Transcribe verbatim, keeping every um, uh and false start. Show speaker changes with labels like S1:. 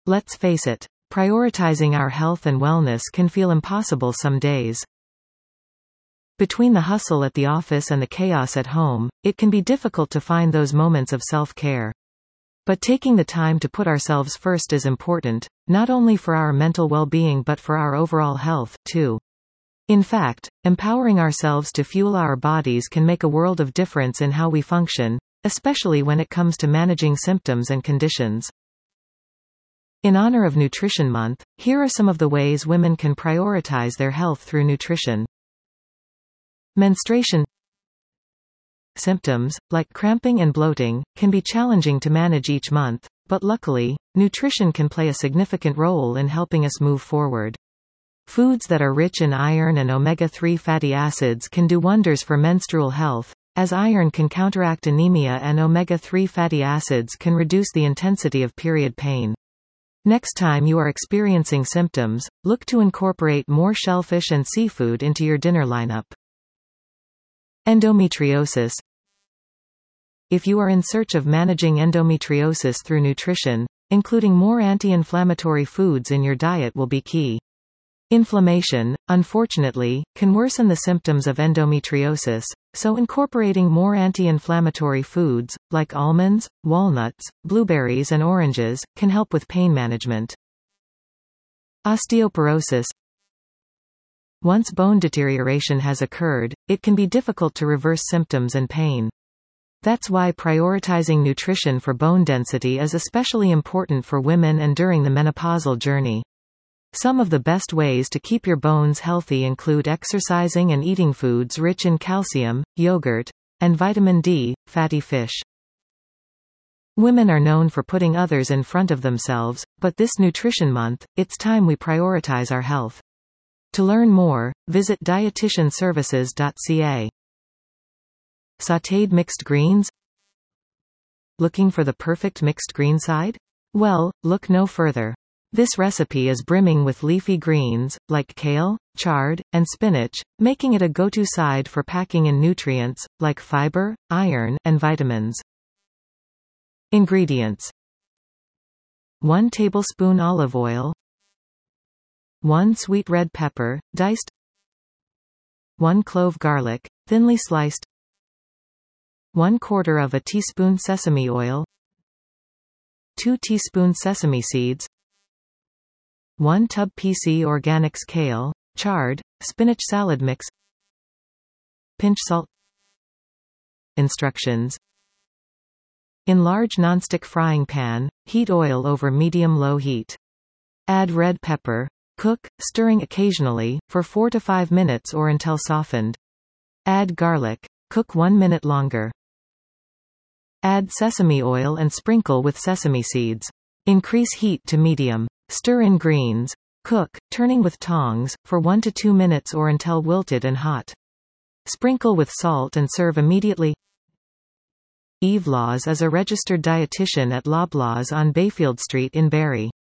S1: Let's face it, prioritizing our health and wellness can feel impossible some days. Between the hustle at the office and the chaos at home, it can be difficult to find those moments of self-care. But taking the time to put ourselves first is important, not only for our mental well-being but for our overall health, too. In fact, empowering ourselves to fuel our bodies can make a world of difference in how we function, especially when it comes to managing symptoms and conditions. In honor of Nutrition Month, here are some of the ways women can prioritize their health through nutrition. Menstruation. Symptoms, like cramping and bloating, can be challenging to manage each month, but luckily, nutrition can play a significant role in helping us move forward. Foods that are rich in iron and omega three fatty acids can do wonders for menstrual health, as iron can counteract anemia and omega three fatty acids can reduce the intensity of period pain. Next time you are experiencing symptoms, look to incorporate more shellfish and seafood into your dinner lineup. Endometriosis. If you are in search of managing endometriosis through nutrition, including more anti-inflammatory foods in your diet will be key. Inflammation, unfortunately, can worsen the symptoms of endometriosis, so incorporating more anti-inflammatory foods, like almonds, walnuts, blueberries and oranges, can help with pain management. Osteoporosis. Once bone deterioration has occurred, it can be difficult to reverse symptoms and pain. That's why prioritizing nutrition for bone density is especially important for women and during the menopausal journey. Some of the best ways to keep your bones healthy include exercising and eating foods rich in calcium, yogurt, and vitamin D, fatty fish. Women are known for putting others in front of themselves, but this Nutrition Month, it's time we prioritize our health. To learn more, visit dietitian services dot c a. Sautéed mixed greens? Looking for the perfect mixed green side? Well, look no further. This recipe is brimming with leafy greens, like kale, chard, and spinach, making it a go-to side for packing in nutrients, like fiber, iron, and vitamins. Ingredients. one tablespoon olive oil, one sweet red pepper, diced, one clove garlic, thinly sliced, one quarter of a teaspoon sesame oil, two teaspoons sesame seeds, one tub P C Organics kale, chard, spinach salad mix, pinch salt. Instructions. In large nonstick frying pan, heat oil over medium-low heat. Add red pepper. Cook, stirring occasionally, for four to five minutes or until softened. Add garlic. Cook one minute longer. Add sesame oil and sprinkle with sesame seeds. Increase heat to medium. Stir in greens. Cook, turning with tongs, for one to two minutes or until wilted and hot. Sprinkle with salt and serve immediately. Eve Laws is a registered dietitian at Loblaws on Bayfield Street in Barrie.